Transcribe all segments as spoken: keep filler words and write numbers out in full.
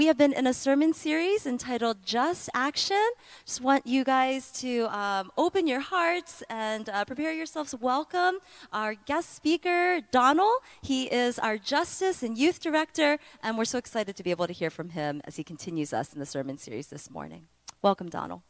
We have been in a sermon series entitled Just Action. Just want you guys to um, open your hearts and uh, prepare yourselves. Welcome our guest speaker, Donald. He is our Justice and Youth Director, and we're so excited to be able to hear from him as he continues us in the sermon series this morning. Welcome, Donald.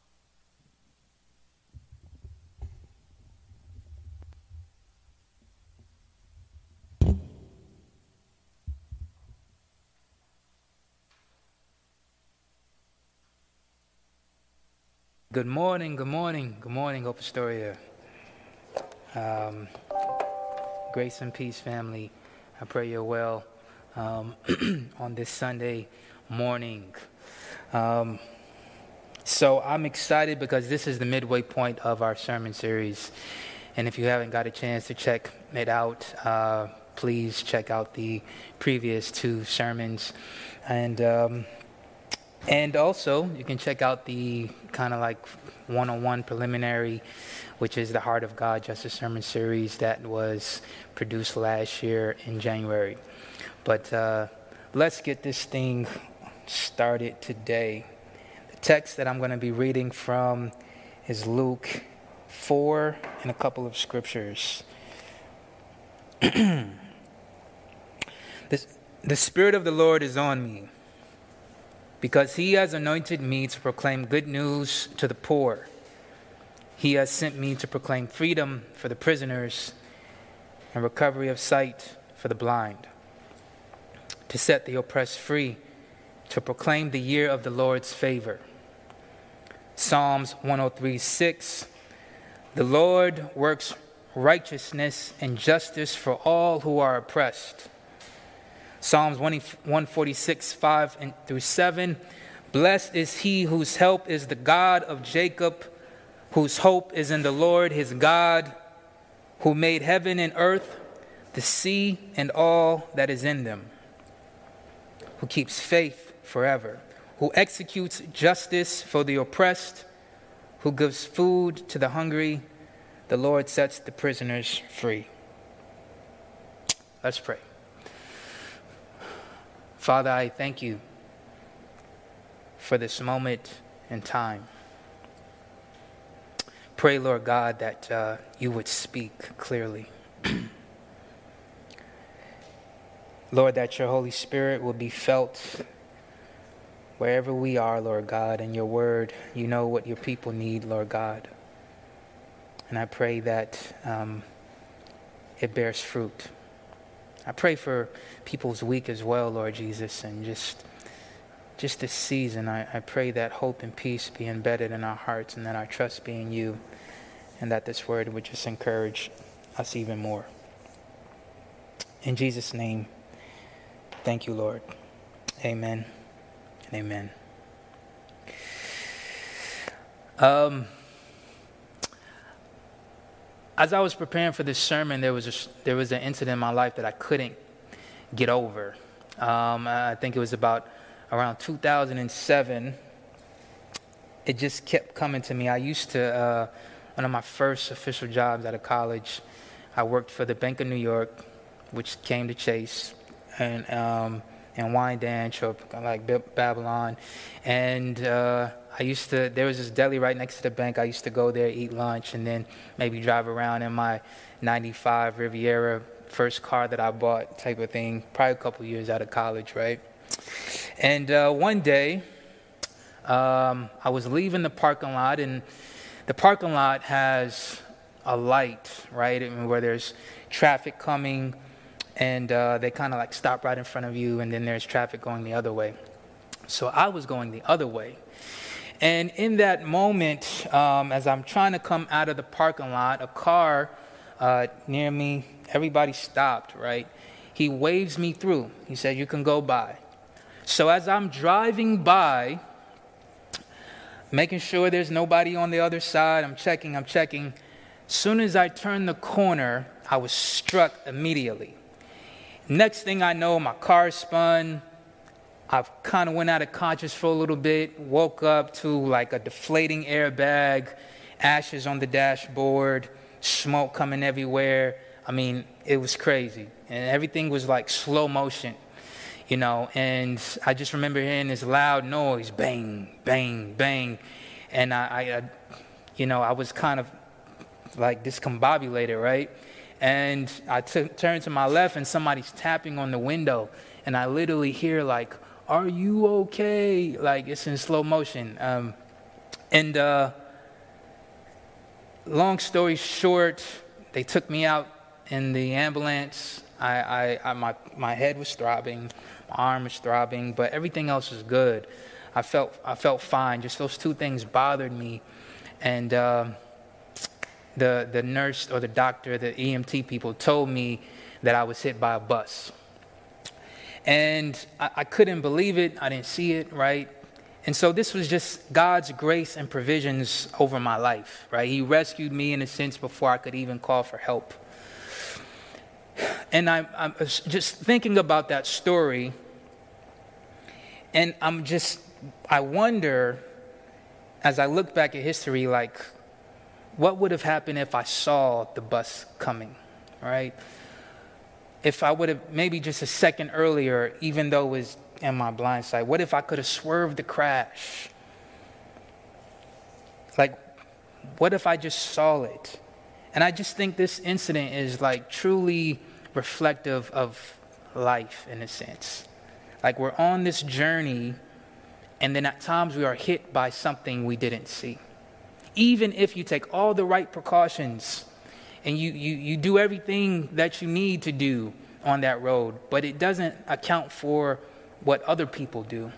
Good morning, good morning, good morning, Hope Astoria. Um, grace and peace, family. I pray you're well um, on this Sunday morning. Um, so I'm excited because this is the midway point of our sermon series. And if you haven't got a chance to check it out, uh, please check out the previous two sermons. And um, And also, you can check out the kind of like one-on-one preliminary, which is the Heart of God Justice Sermon Series that was produced last year in January. But uh, let's get this thing started today. The text that I'm going to be reading from is Luke four and a couple of scriptures. this, the Spirit of the Lord is on me, because he has anointed me to proclaim good news to the poor. He has sent me to proclaim freedom for the prisoners and recovery of sight for the blind, to set the oppressed free, to proclaim the year of the Lord's favor. Psalms one oh three six, the Lord works righteousness and justice for all who are oppressed. Psalms one forty-six, five through seven. Blessed is he whose help is the God of Jacob, whose hope is in the Lord his God, who made heaven and earth, the sea and all that is in them, who keeps faith forever, who executes justice for the oppressed, who gives food to the hungry. The Lord sets the prisoners free. Let's pray. Father, I thank you for this moment in time. Pray, Lord God, that uh, you would speak clearly. Lord, that your Holy Spirit will be felt wherever we are, Lord God, and your word, you know what your people need, Lord God. And I pray that um, it bears fruit. I pray for people's week as well, Lord Jesus, and just just this season, I, I pray that hope and peace be embedded in our hearts and that our trust be in you, and that this word would just encourage us even more. In Jesus' name, thank you, Lord. Amen and amen. Um. As I was preparing for this sermon, there was a, there was an incident in my life that I couldn't get over. Um, I think it was about around two thousand seven. It just kept coming to me. I used to, uh, one of my first official jobs out of college, I worked for the Bank of New York, which came to Chase, and um, and Wyandanch, or like Babylon. And uh, I used to, there was this deli right next to the bank. I used to go there, eat lunch, and then maybe drive around in my ninety-five Riviera, first car that I bought type of thing, probably a couple years out of college, right? And uh, one day, um, I was leaving the parking lot, and the parking lot has a light, right, I mean, where there's traffic coming, and uh, they kind of like stop right in front of you, and then there's traffic going the other way. So I was going the other way. And in that moment, um, as I'm trying to come out of the parking lot, a car uh, near me, everybody stopped, right? He waves me through. He said, you can go by. So as I'm driving by, making sure there's nobody on the other side, I'm checking, I'm checking. Soon as I turned the corner, I was struck immediately. Next thing I know, my car spun. I kind of went out of conscious for a little bit, woke up to like a deflating airbag, ashes on the dashboard, smoke coming everywhere. I mean, it was crazy. And everything was like slow motion. you know, and I just remember hearing this loud noise, bang, bang, bang. And I, I, I you know, I was kind of like discombobulated, right? And I t- turned to my left and somebody's tapping on the window. And I literally hear like, "Are you okay?" Like it's in slow motion. Um, and uh, long story short, they took me out in the ambulance. I, I, I my, my head was throbbing, my arm was throbbing, but everything else was good. I felt, I felt fine. Just those two things bothered me. And uh, the, the nurse or the doctor, the E M T people told me that I was hit by a bus. And I, I couldn't believe it. I didn't see it, right? And so this was just God's grace and provisions over my life, right? He rescued me in a sense before I could even call for help. And I, I'm just thinking about that story, and I'm just, I wonder, as I look back at history, like, what would have happened if I saw the bus coming, right? If I would have maybe just a second earlier, even though it was in my blind side, what if I could have swerved the crash? Like, what if I just saw it? And I just think this incident is like truly reflective of life in a sense. Like we're on this journey, and then at times we are hit by something we didn't see. Even if you take all the right precautions and you, you, you do everything that you need to do on that road, but it doesn't account for what other people do.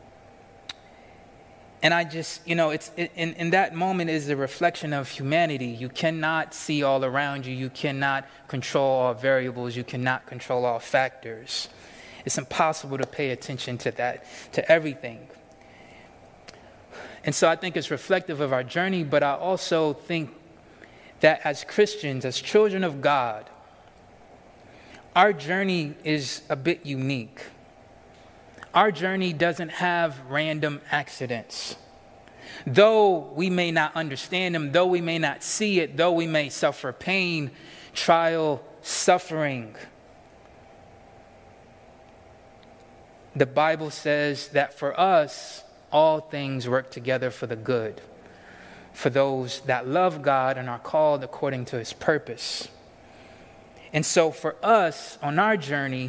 And I just, you know, it's in, in that moment is a reflection of humanity. You cannot see all around you. You cannot control all variables. You cannot control all factors. It's impossible to pay attention to that, to everything. And so I think it's reflective of our journey, but I also think that as Christians, as children of God, our journey is a bit unique. Our journey doesn't have random accidents. Though we may not understand them, though we may not see it, though we may suffer pain, trial, suffering, the Bible says that for us, all things work together for the good, for those that love God and are called according to his purpose. And so for us, on our journey,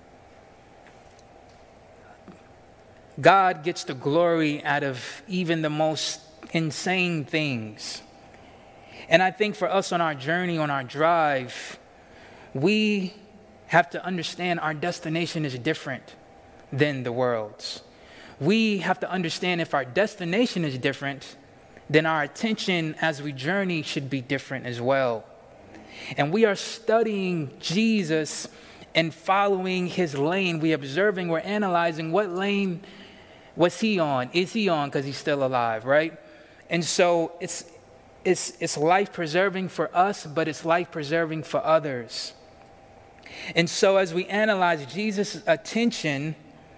God gets the glory out of even the most insane things. And I think for us on our journey, on our drive, we have to understand our destination is different than the world's. We have to understand if our destination is different, then our attention as we journey should be different as well. And we are studying Jesus and following his lane. We're observing, we're analyzing what lane was he on? Is he on because he's still alive, right? And so it's it's it's life preserving for us, but it's life preserving for others. And so as we analyze Jesus' attention,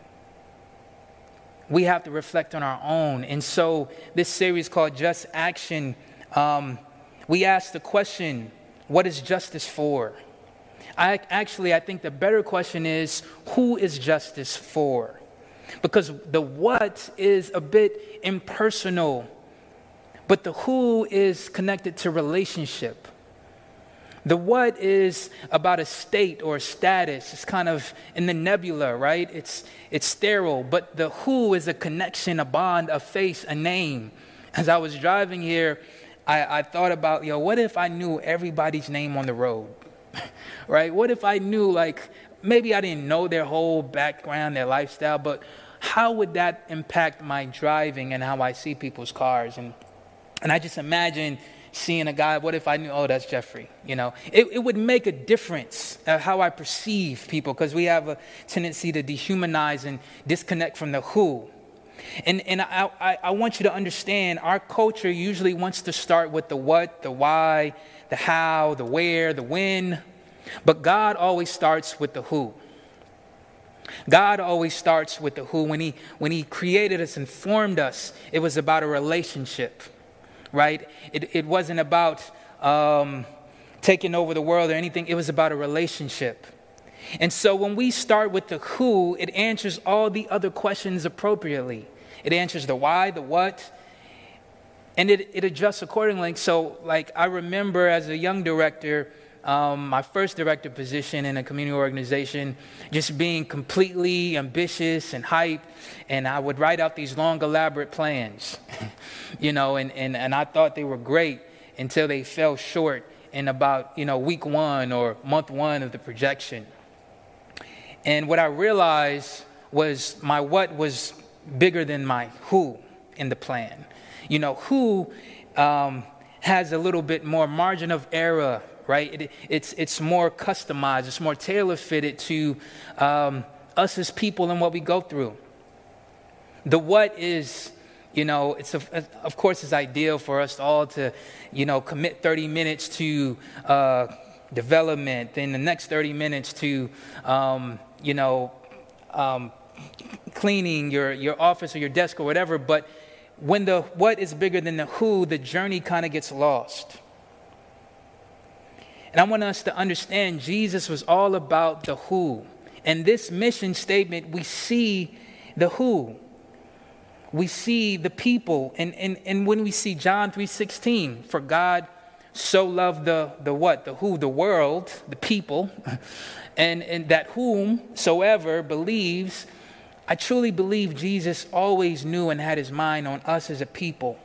we have to reflect on our own. And so this series called Just Action, um, we ask the question, what is justice for? I actually, I think the better question is, who is justice for? Because the what is a bit impersonal, but the who is connected to relationship. The what is about a state or a status. It's kind of in the nebula, right? It's it's sterile. But the who is a connection, a bond, a face, a name. As I was driving here, I, I thought about, yo, what if I knew everybody's name on the road? Right? What if I knew, like, maybe I didn't know their whole background, their lifestyle, but how would that impact my driving and how I see people's cars? And and I just imagine seeing a guy, what if I knew, oh, that's Jeffrey, you know? It, it would make a difference of how I perceive people, because we have a tendency to dehumanize and disconnect from the who. And and I, I, I want you to understand, our culture usually wants to start with the what, the why, the how, the where, the when. But God always starts with the who. God always starts with the who. When he, when he created us and formed us, it was about a relationship. Right? It it wasn't about um, taking over the world or anything. It was about a relationship. And so when we start with the who, it answers all the other questions appropriately. It answers the why, the what, and it, it adjusts accordingly. So like I remember as a young director, um, my first director position in a community organization, just being completely ambitious and hyped, and I would write out these long, elaborate plans, you know, and, and, and I thought they were great until they fell short in about, you know, week one or month one of the projection. And what I realized was my what was bigger than my who in the plan. You know, who um, has a little bit more margin of error, right? It, it's it's more customized. It's more tailor-fitted to um, us as people and what we go through. The what is, you know, it's a, of course it's ideal for us all to, you know, commit thirty minutes to uh, development, then the next thirty minutes to, um, you know, um, cleaning your, your office or your desk or whatever. But when the what is bigger than the who, the journey kind of gets lost. And I want us to understand Jesus was all about the who. And this mission statement, we see the who. We see the people. And, and, and when we see John three sixteen, for God so loved the, the what? The who? The world, the people. And, and that whomsoever believes, I truly believe Jesus always knew and had his mind on us as a people.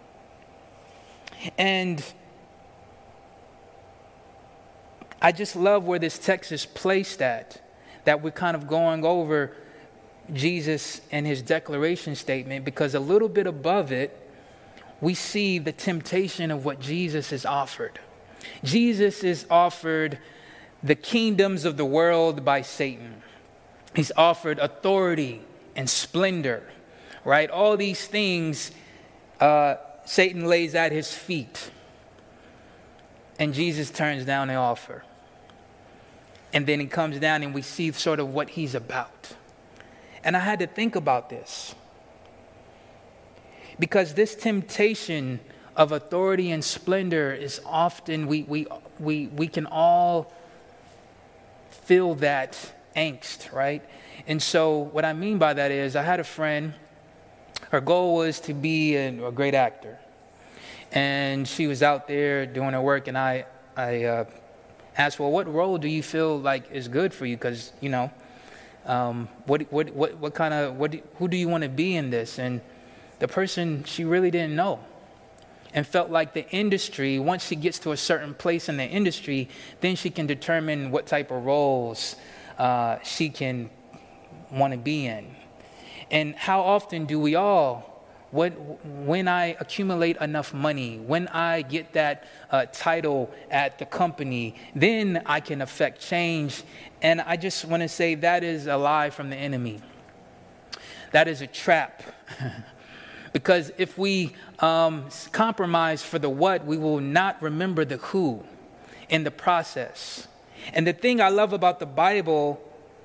And I just love where this text is placed at, that we're kind of going over Jesus and his declaration statement, because a little bit above it, we see the temptation of what Jesus is offered. Jesus is offered the kingdoms of the world by Satan. He's offered authority and splendor, right? All these things uh, Satan lays at his feet. And Jesus turns down the offer. And then he comes down and we see sort of what he's about. And I had to think about this. Because this temptation of authority and splendor is often, we we we we can all feel that angst, right? And so what I mean by that is I had a friend, her goal was to be a, a great actor. And she was out there doing her work, and I, I uh, asked, well, what role do you feel like is good for you? Because, you know, um, what, what, what, what kind of, what, do, who do you want to be in this? And the person, she really didn't know, and felt like the industry, once she gets to a certain place in the industry, then she can determine what type of roles uh, she can want to be in. And how often do we all, what, when I accumulate enough money, when I get that uh, title at the company, then I can affect change. And I just want to say that is a lie from the enemy. That is a trap. Because if we um, compromise for the what, we will not remember the who in the process. And the thing I love about the Bible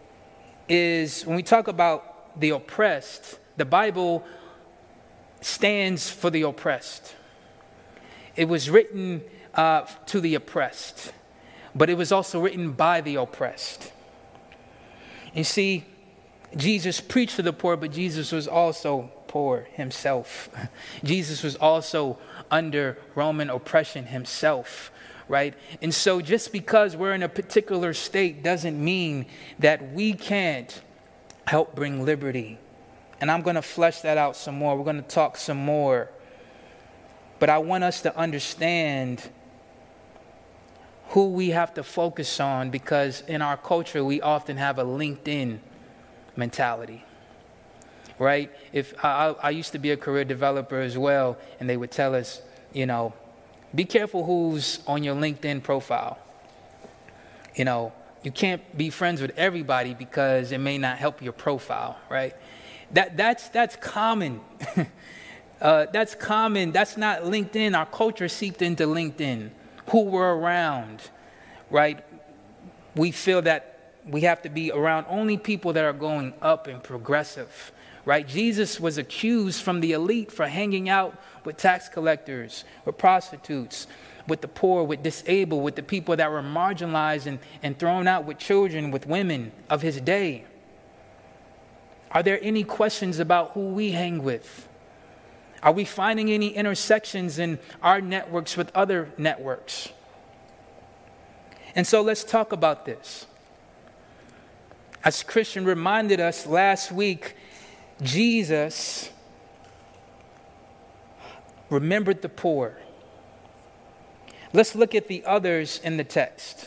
is when we talk about the oppressed, the Bible stands for the oppressed. It was written uh, to the oppressed, but it was also written by the oppressed. You see, Jesus preached to the poor, but Jesus was also poor himself. Jesus was also under Roman oppression himself, right? And so just because we're in a particular state doesn't mean that we can't help bring liberty. And I'm going to flesh that out some more. We're going to talk some more. But I want us to understand who we have to focus on, because in our culture, we often have a LinkedIn mentality. Right? If I, I used to be a career developer as well, and they would tell us, you know, be careful who's on your LinkedIn profile. You know, you can't be friends with everybody because it may not help your profile, right? That that's that's common. uh, that's common. That's not LinkedIn. Our culture seeped into LinkedIn. Who we're around, right? We feel that we have to be around only people that are going up and progressive. Right? Jesus was accused from the elite for hanging out with tax collectors, with prostitutes, with the poor, with disabled, with the people that were marginalized and, and thrown out, with children, with women of his day? Are there any questions about who we hang with? Are we finding any intersections in our networks with other networks? And so let's talk about this. As Christian reminded us last week, Jesus remembered the poor. Let's look at the others in the text.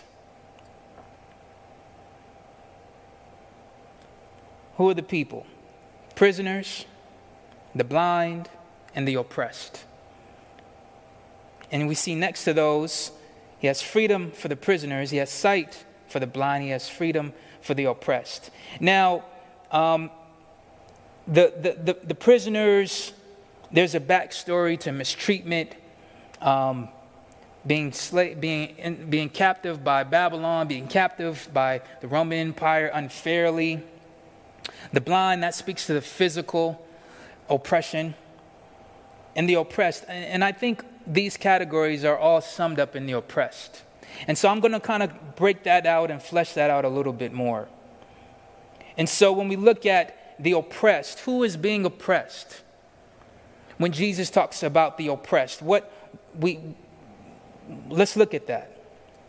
Who are the people? Prisoners, the blind, and the oppressed. And we see next to those, he has freedom for the prisoners, he has sight for the blind, he has freedom for the oppressed. Now, um, the, the, the, the prisoners, there's a backstory to mistreatment, um, being sla- being in, being captive by Babylon, being captive by the Roman Empire unfairly. The blind, that speaks to the physical oppression. And the oppressed, and I think these categories are all summed up in the oppressed. And so I'm going to kind of break that out and flesh that out a little bit more. And so when we look at the oppressed, who is being oppressed? When Jesus talks about the oppressed, what we let's look at that.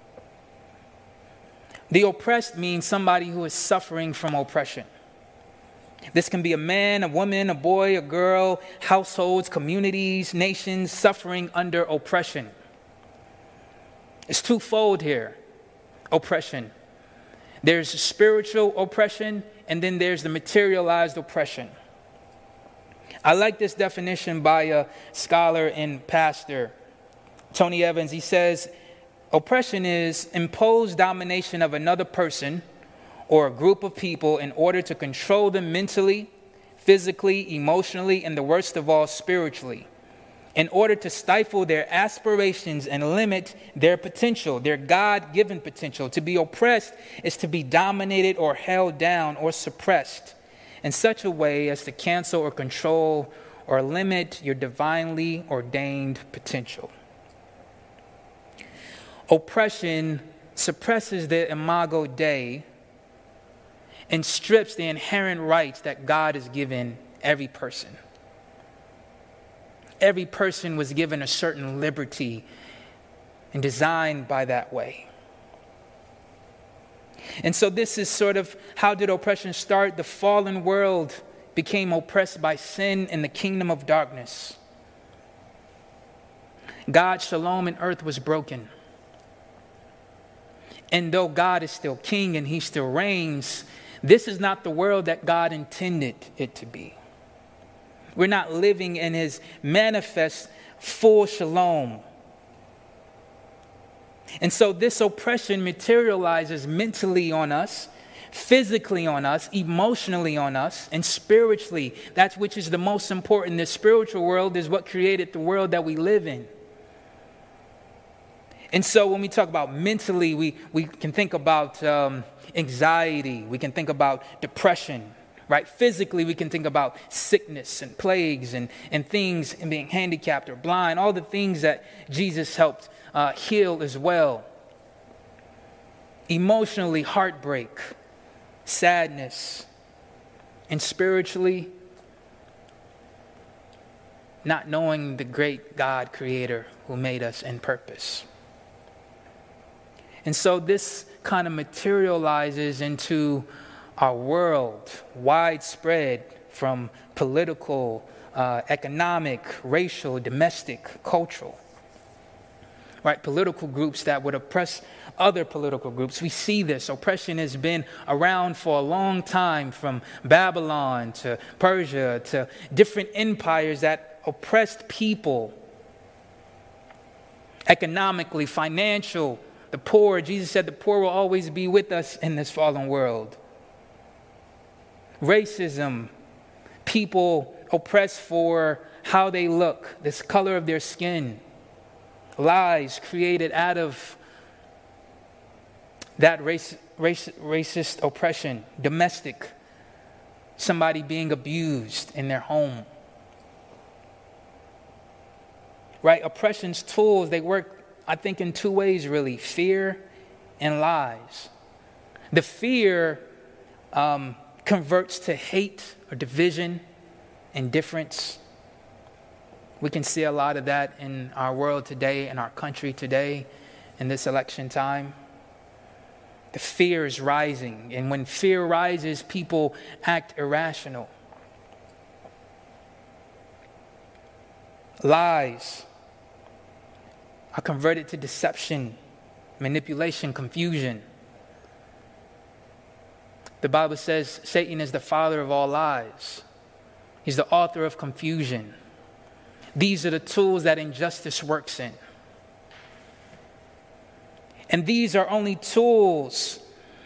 The oppressed means somebody who is suffering from oppression. This can be a man, a woman, a boy, a girl, households, communities, nations suffering under oppression. It's twofold here, oppression. There's spiritual oppression, and then there's the materialized oppression. I like this definition by a scholar and pastor, Tony Evans. He says, oppression is imposed domination of another person or a group of people in order to control them mentally, physically, emotionally, and the worst of all, spiritually, in order to stifle their aspirations and limit their potential, their God-given potential. To be oppressed is to be dominated or held down or suppressed in such a way as to cancel or control or limit your divinely ordained potential. Oppression suppresses the imago Dei and strips the inherent rights that God has given every person. Every person was given a certain liberty and designed by that way. And so this is sort of, how did oppression start? The fallen world became oppressed by sin in the kingdom of darkness. God's shalom in earth was broken. And though God is still king and he still reigns, this is not the world that God intended it to be. We're not living in his manifest full shalom. And so this oppression materializes mentally on us, physically on us, emotionally on us, and spiritually. That which is the most important. The spiritual world is what created the world that we live in. And so when we talk about mentally, we, we can think about um, anxiety. We can think about depression, right? Physically, we can think about sickness and plagues and, and things and being handicapped or blind, all the things that Jesus helped uh, heal as well. Emotionally, heartbreak, sadness, and spiritually, not knowing the great God creator who made us in purpose. And so this kind of materializes into our world, widespread, from political, uh, economic, racial, domestic, cultural. Right? Political groups that would oppress other political groups. We see this. Oppression has been around for a long time, from Babylon to Persia to different empires that oppressed people. Economically, financial, the poor. Jesus said the poor will always be with us in this fallen world. Racism, people oppressed for how they look, this color of their skin. Lies created out of that race, race, racist oppression. Domestic, somebody being abused in their home. Right? Oppression's tools, they work I think, in two ways, really: fear and lies. The fear um, converts to hate or division, indifference. We can see a lot of that in our world today, in our country today, in this election time. The fear is rising, and when fear rises, people act irrational. Lies are converted to deception, manipulation, confusion. The Bible says Satan is the father of all lies. He's the author of confusion. These are the tools that injustice works in. And these are only tools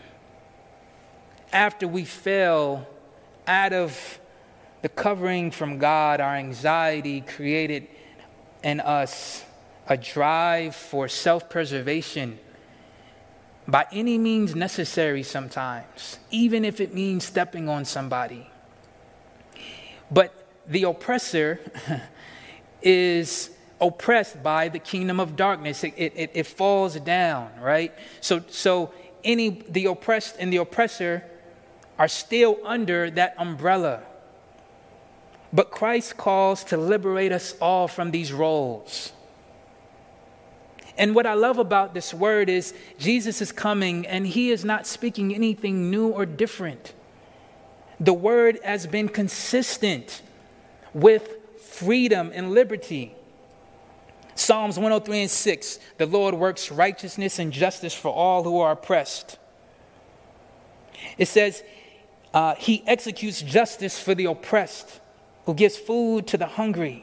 after we fail out of the covering from God. Our anxiety created in us a drive for self-preservation by any means necessary sometimes, even if it means stepping on somebody. But the oppressor is oppressed by the kingdom of darkness. It, it, it falls down, right? So, so any the oppressed and the oppressor are still under that umbrella. But Christ calls to liberate us all from these roles. And what I love about this word is Jesus is coming and he is not speaking anything new or different. The word has been consistent with freedom and liberty. Psalms one oh three and six, the Lord works righteousness and justice for all who are oppressed. It says, uh, he executes justice for the oppressed, who gives food to the hungry.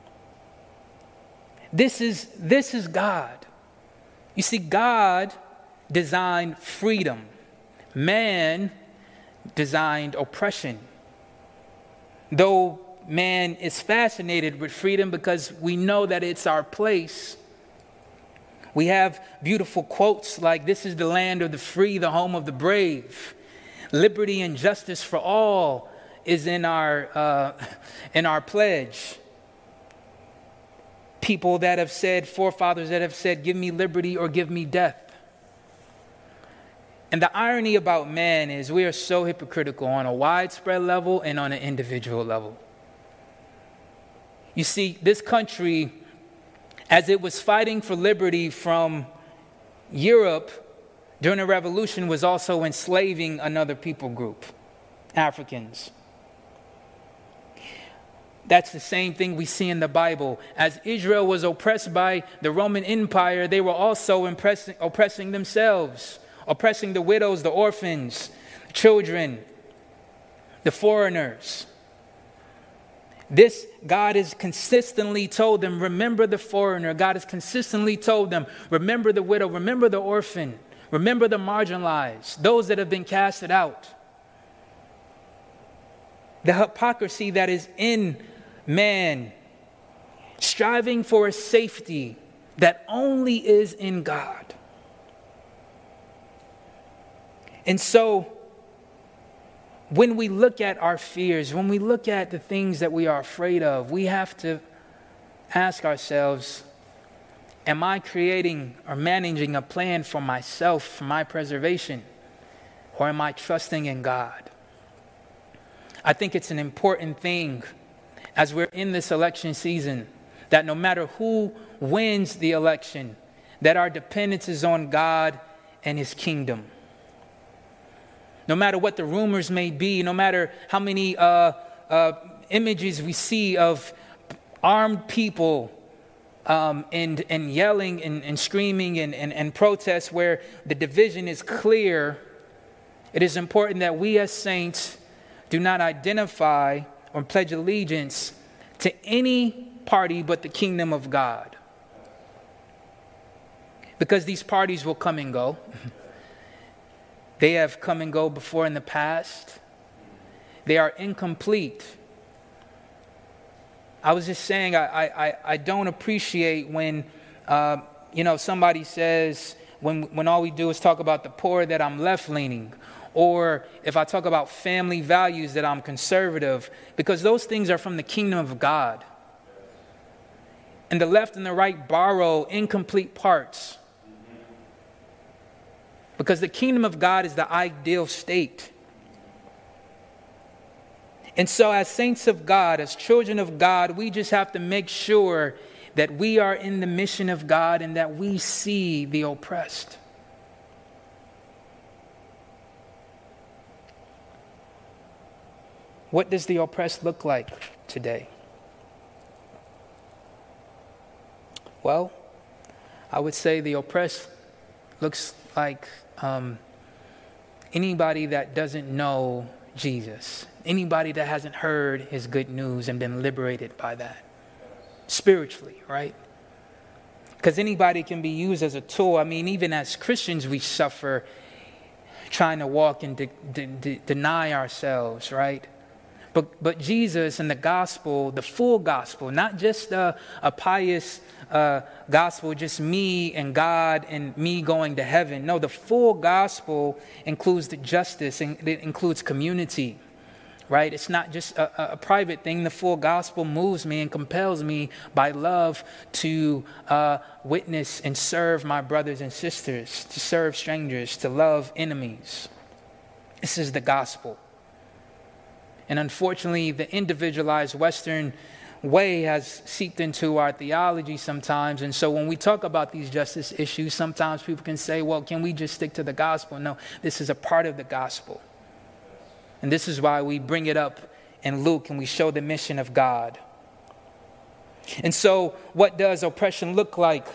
This is, this is God. You see, God designed freedom. Man designed oppression. Though man is fascinated with freedom because we know that it's our place, we have beautiful quotes like, "This is the land of the free, the home of the brave. Liberty and justice for all is in our uh, in our pledge." People that have said, forefathers that have said, "Give me liberty or give me death." And the irony about man is we are so hypocritical on a widespread level and on an individual level. You see, this country, as it was fighting for liberty from Europe during the revolution, was also enslaving another people group, Africans. That's the same thing we see in the Bible. As Israel was oppressed by the Roman Empire, they were also oppressing, oppressing themselves, oppressing the widows, the orphans, children, the foreigners. This, God has consistently told them, remember the foreigner. God has consistently told them, remember the widow, remember the orphan, remember the marginalized, those that have been casted out. The hypocrisy that is in man, striving for a safety that only is in God. And so, when we look at our fears, when we look at the things that we are afraid of, we have to ask ourselves, am I creating or managing a plan for myself, for my preservation, or am I trusting in God? I think it's an important thing as we're in this election season, that no matter who wins the election, that our dependence is on God and his kingdom. No matter what the rumors may be, no matter how many uh, uh, images we see of armed people um, and, and yelling and, and screaming and, and, and protests where the division is clear, it is important that we as saints do not identify or pledge allegiance to any party but the kingdom of God. Because these parties will come and go. They have come and go before in the past. They are incomplete. I was just saying, I I, I don't appreciate when, uh, you know, somebody says, when, when all we do is talk about the poor, that I'm left-leaning. Or if I talk about family values, that I'm conservative, because those things are from the kingdom of God. and the left and the right borrow incomplete parts. Because the kingdom of God is the ideal state. And so as saints of God, as children of God, we just have to make sure that we are in the mission of God and that we see the oppressed. What does the oppressed look like today? Well, I would say the oppressed looks like um, anybody that doesn't know Jesus, anybody that hasn't heard his good news and been liberated by that, spiritually, right? Because anybody can be used as a tool. I mean, even as Christians, we suffer trying to walk and de- de- de- deny ourselves, right? But but Jesus and the gospel, the full gospel, not just a, a pious uh, gospel, just me and God and me going to heaven. No, the full gospel includes the justice and it includes community, right? It's not just a, a private thing. The full gospel moves me and compels me by love to uh, witness and serve my brothers and sisters, to serve strangers, to love enemies. This is the gospel. And unfortunately, the individualized Western way has seeped into our theology sometimes. And so when we talk about these justice issues, sometimes people can say, well, can we just stick to the gospel? No, this is a part of the gospel. And this is why we bring it up in Luke and we show the mission of God. And so what does oppression look like?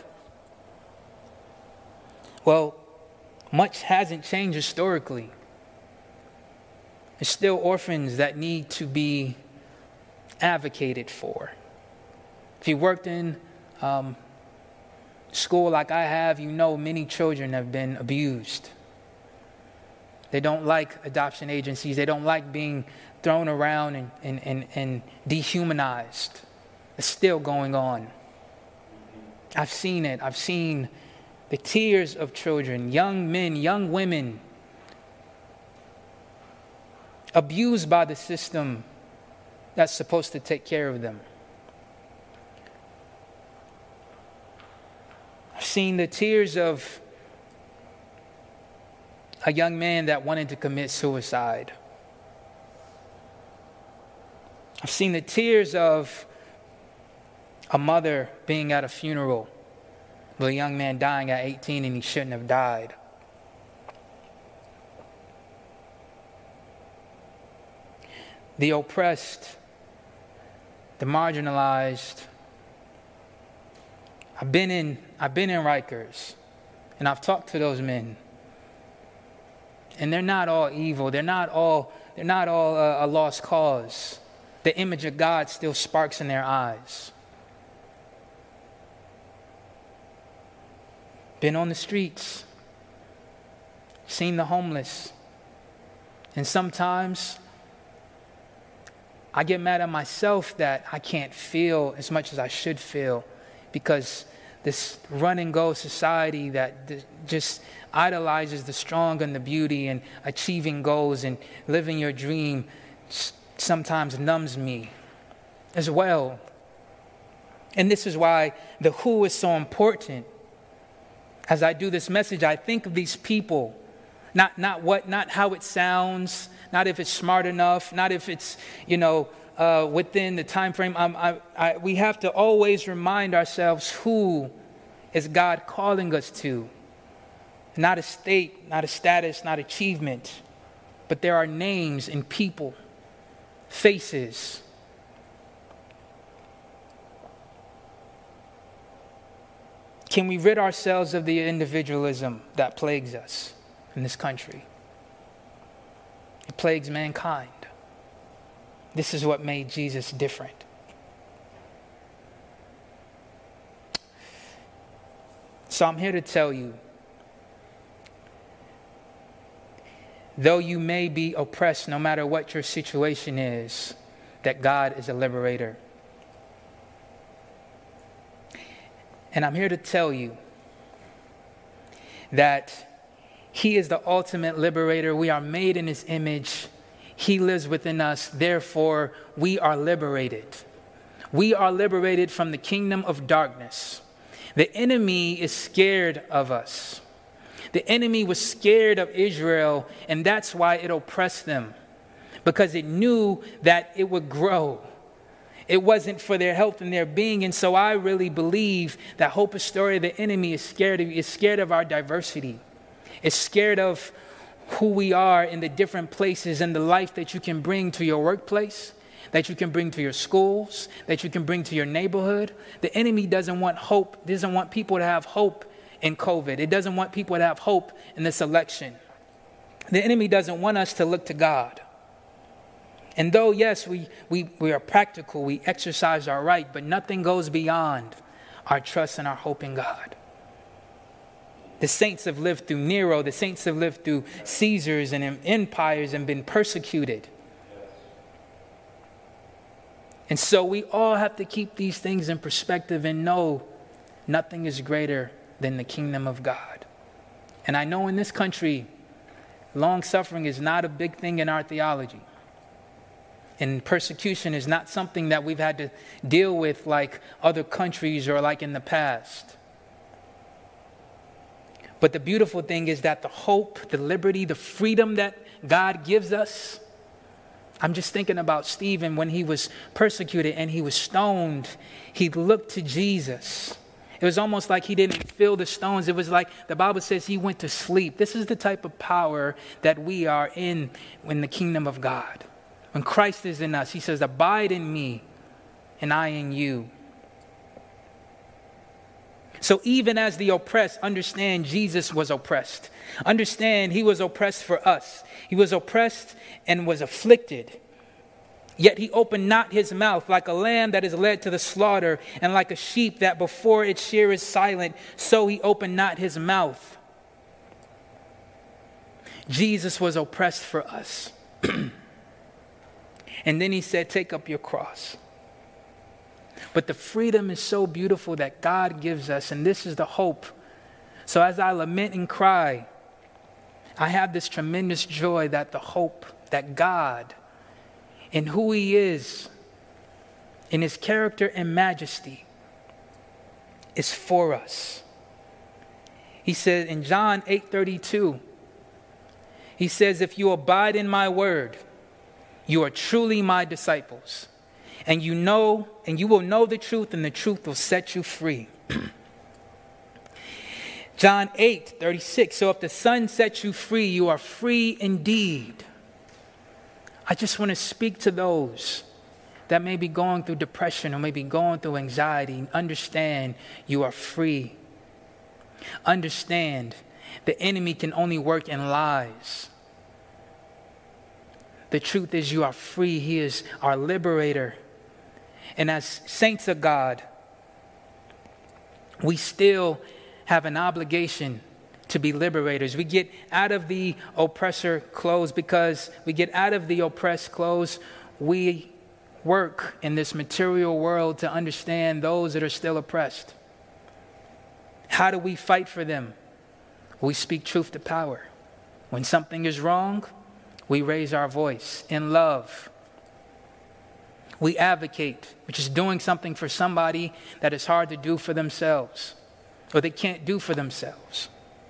Well, much hasn't changed historically. There's still orphans that need to be advocated for. If you worked in um, school like I have, you know many children have been abused. They don't like adoption agencies. They don't like being thrown around and, and, and, and dehumanized. It's still going on. I've seen it. I've seen the tears of children, young men, young women, abused by the system that's supposed to take care of them. I've seen the tears of a young man that wanted to commit suicide. I've seen the tears of a mother being at a funeral with a young man dying at eighteen and he shouldn't have died. The oppressed, the marginalized. I've been in I've been in Rikers, and I've talked to those men. And they're not all evil. They're not all they're not all a, a lost cause. The image of God still sparks in their eyes. Been on the streets, seen the homeless, and sometimes I get mad at myself that I can't feel as much as I should feel because this run and go society that just idolizes the strong and the beauty and achieving goals and living your dream sometimes numbs me as well. And this is why the who is so important. As I do this message, I think of these people, not not what, not how it sounds, not if it's smart enough, not if it's, you know, uh, within the time frame. Um, I, I, we have to always remind ourselves who is God calling us to. Not a state, not a status, not achievement, but there are names and people, faces. Can we rid ourselves of the individualism that plagues us in this country? It plagues mankind. This is what made Jesus different. So I'm here to tell you, though you may be oppressed, no matter what your situation is, that God is a liberator. And I'm here to tell you that He is the ultimate liberator. We are made in His image. He lives within us. Therefore, we are liberated. We are liberated from the kingdom of darkness. The enemy is scared of us. The enemy was scared of Israel, and that's why it oppressed them, because it knew that it would grow. It wasn't for their health and their being. And so I really believe that Hope Astoria, the enemy, is scared of, is scared of our diversity. It's scared of who we are in the different places and the life that you can bring to your workplace, that you can bring to your schools, that you can bring to your neighborhood. The enemy doesn't want hope, doesn't want people to have hope in COVID. It doesn't want people to have hope in this election. The enemy doesn't want us to look to God. And though, yes, we, we, we are practical, we exercise our right, but nothing goes beyond our trust and our hope in God. The saints have lived through Nero. The saints have lived through Caesars and empires and been persecuted. And so we all have to keep these things in perspective and know nothing is greater than the kingdom of God. And I know in this country, long suffering is not a big thing in our theology. And persecution is not something that we've had to deal with like other countries or like in the past. But the beautiful thing is that the hope, the liberty, the freedom that God gives us. I'm just thinking about Stephen when he was persecuted and he was stoned. He looked to Jesus. It was almost like he didn't feel the stones. It was like the Bible says he went to sleep. This is the type of power that we are in in the kingdom of God. When Christ is in us, he says, abide in me and I in you. So even as the oppressed, understand Jesus was oppressed. Understand he was oppressed for us. He was oppressed and was afflicted. Yet he opened not his mouth, like a lamb that is led to the slaughter, and like a sheep that before its shear is silent, so he opened not his mouth. Jesus was oppressed for us. And then he said, take up your cross. But the freedom is so beautiful that God gives us, and this is the hope. So as I lament and cry, I have this tremendous joy that the hope that God, in who he is, in his character and majesty, is for us. He said in John eight thirty-two, he says, if you abide in my word, you are truly my disciples. And you know, and you will know the truth, and the truth will set you free. John eight thirty-six, so if the Son sets you free, you are free indeed. I just want to speak to those that may be going through depression or may be going through anxiety. Understand you are free. Understand the enemy can only work in lies. The truth is you are free. He is our liberator. And as saints of God, we still have an obligation to be liberators. We get out of the oppressor clothes because we get out of the oppressed clothes. We work in this material world to understand those that are still oppressed. How do we fight for them? We speak truth to power. When something is wrong, we raise our voice in love. We advocate, which is doing something for somebody that is hard to do for themselves or they can't do for themselves.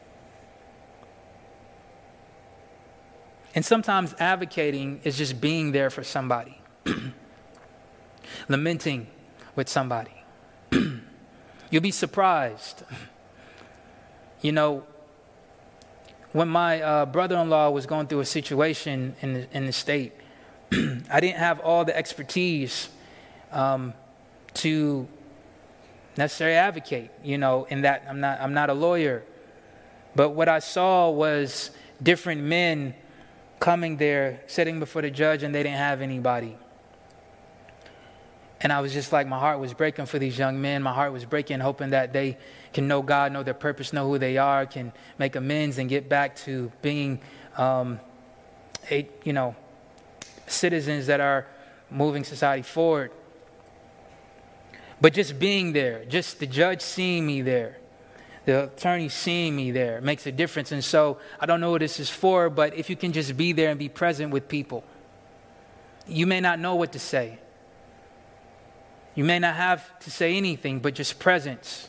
And sometimes advocating is just being there for somebody, lamenting with somebody. You'll be surprised. You know, when my uh, brother-in-law was going through a situation in the, in the state, I didn't have all the expertise um, to necessarily advocate, you know, in that I'm not, I'm not a lawyer. But what I saw was different men coming there, sitting before the judge, and they didn't have anybody. And I was just like, my heart was breaking for these young men. My heart was breaking, hoping that they can know God, know their purpose, know who they are, can make amends and get back to being, um, a, you know, citizens that are moving society forward. But just being there, just the judge seeing me there, the attorney seeing me there makes a difference. And so I don't know what this is for, but if you can just be there and be present with people, you may not know what to say. You may not have to say anything, but just presence.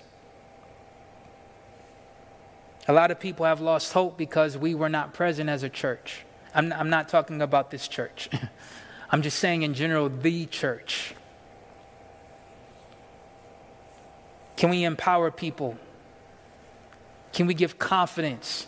A lot of people have lost hope because we were not present as a church. I'm, I'm not talking about this church. I'm just saying in general, the church. Can we empower people? Can we give confidence?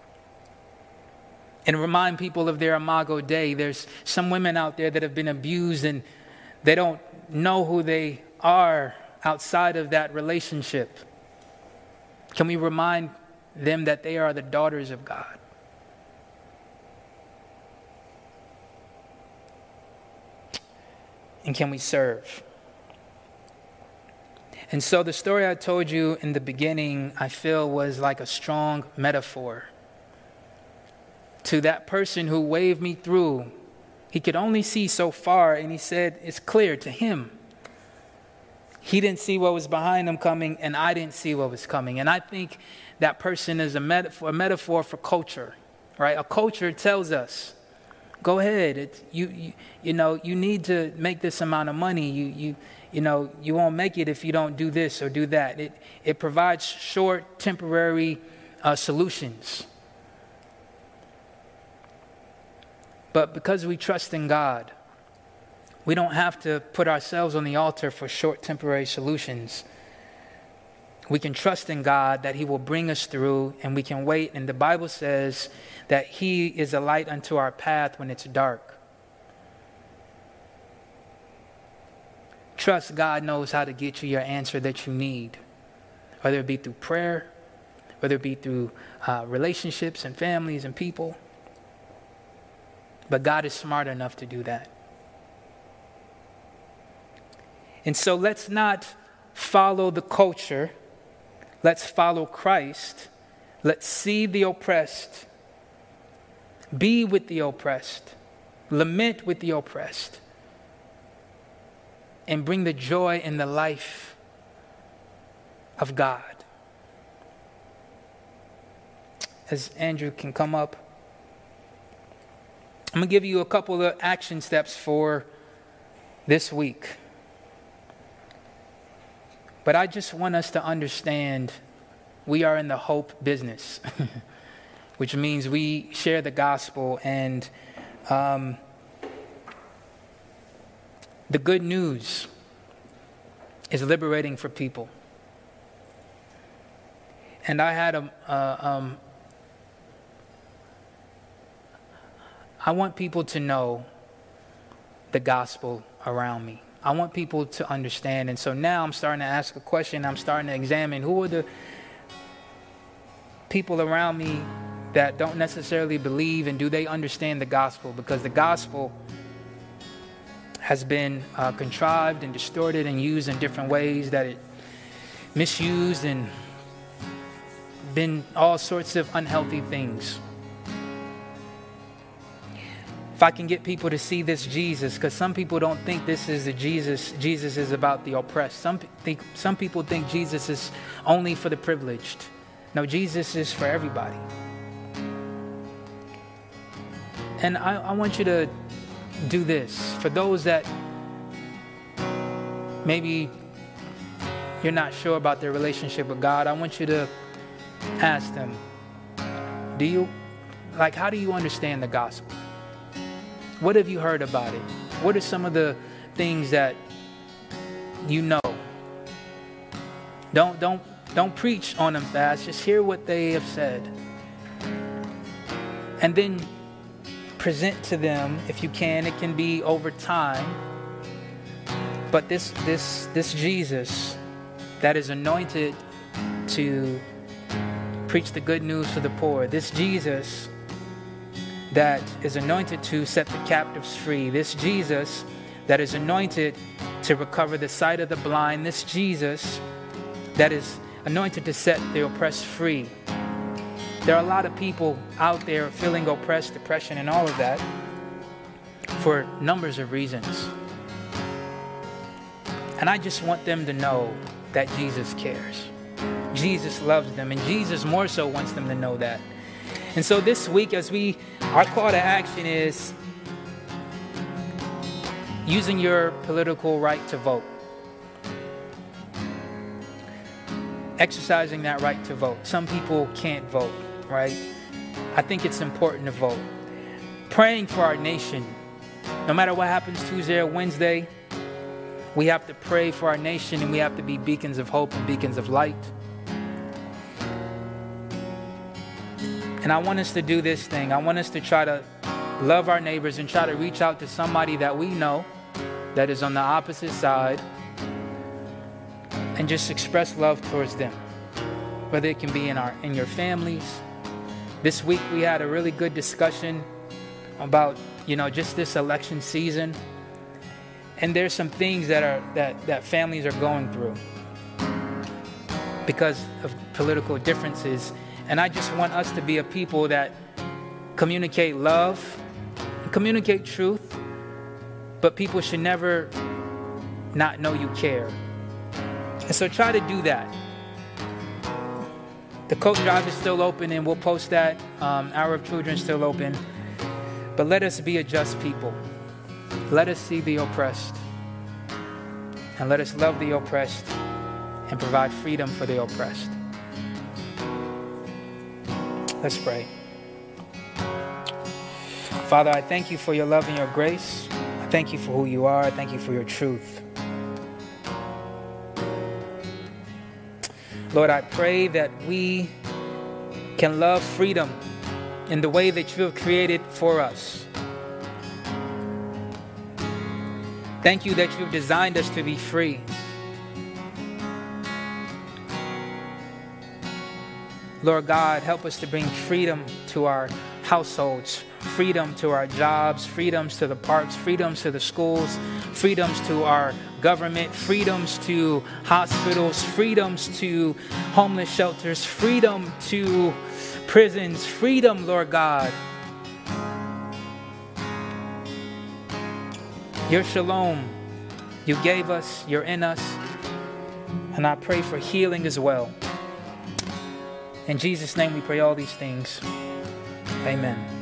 And remind people of their Imago Dei. There's some women out there that have been abused and they don't know who they are outside of that relationship. Can we remind them that they are the daughters of God? And can we serve? And so the story I told you in the beginning, I feel was like a strong metaphor to that person who waved me through. He could only see so far, and he said, it's clear to him. He didn't see what was behind him coming, and I didn't see what was coming. And I think that person is a metaphor, a metaphor for culture, right? A culture tells us, go ahead. It's, you, you, you know, you need to make this amount of money. You, you, you know, you won't make it if you don't do this or do that. It, it provides short, temporary uh, solutions. But because we trust in God, we don't have to put ourselves on the altar for short, temporary solutions. We can trust in God that He will bring us through, and we can wait. And the Bible says that He is a light unto our path when it's dark. Trust God knows how to get you your answer that you need, whether it be through prayer, whether it be through uh, relationships and families and people. But God is smart enough to do that. And so let's not follow the culture. Let's follow Christ. Let's see the oppressed. Be with the oppressed. Lament with the oppressed. And bring the joy in the life of God. As Andrew can come up, I'm going to give you a couple of action steps for this week. But I just want us to understand we are in the hope business, which means we share the gospel, and um, the good news is liberating for people. And I had a, uh, um, I want people to know the gospel around me. I want people to understand. And so now I'm starting to ask a question. I'm starting to examine who are the people around me that don't necessarily believe, and do they understand the gospel? Because the gospel has been uh, contrived and distorted and used in different ways, that it misused and been all sorts of unhealthy things. If I can get people to see this Jesus, because some people don't think this is the Jesus. Jesus is about the oppressed. Some think, some people think Jesus is only for the privileged. No, Jesus is for everybody. And I, I want you to do this. For those that maybe you're not sure about their relationship with God, I want you to ask them, do you, like, how do you understand the gospel? What have you heard about it? What are some of the things that you know? Don't, don't, don't preach on them fast. Just hear what they have said. And then present to them, if you can. It can be over time. But this, this, this Jesus that is anointed to preach the good news to the poor, this Jesus that is anointed to set the captives free, this Jesus that is anointed to recover the sight of the blind, this Jesus that is anointed to set the oppressed free. There are a lot of people out there feeling oppressed, depression, and all of that for numbers of reasons. And I just want them to know that Jesus cares. Jesus loves them, and Jesus more so wants them to know that. And so this week, as we, our call to action is using your political right to vote. exercising that right to vote. Some people can't vote, right? I think it's important to vote. Praying for our nation. No matter what happens Tuesday or Wednesday, we have to pray for our nation, and we have to be beacons of hope and beacons of light. And I want us to do this thing. I want us to try to love our neighbors and try to reach out to somebody that we know that is on the opposite side and just express love towards them. Whether it can be in our in your families. This week we had a really good discussion about, you know, just this election season. And there's some things that are that, that families are going through because of political differences. And I just want us to be a people that communicate love, communicate truth, but people should never not know you care. And so try to do that. The Coke Drive is still open, and we'll post that. Um, Hour of Children is still open. But let us be a just people. Let us see the oppressed. And let us love the oppressed and provide freedom for the oppressed. Let's pray. Father, I thank you for your love and your grace. I thank you for who you are. I thank you for your truth. Lord, I pray that we can love freedom in the way that you have created for us. Thank you that you've designed us to be free. Lord God, help us to bring freedom to our households, freedom to our jobs, freedoms to the parks, freedoms to the schools, freedoms to our government, freedoms to hospitals, freedoms to homeless shelters, freedom to prisons, freedom, Lord God. Your shalom, you gave us, you're in us, and I pray for healing as well. In Jesus' name we pray all these things. Amen.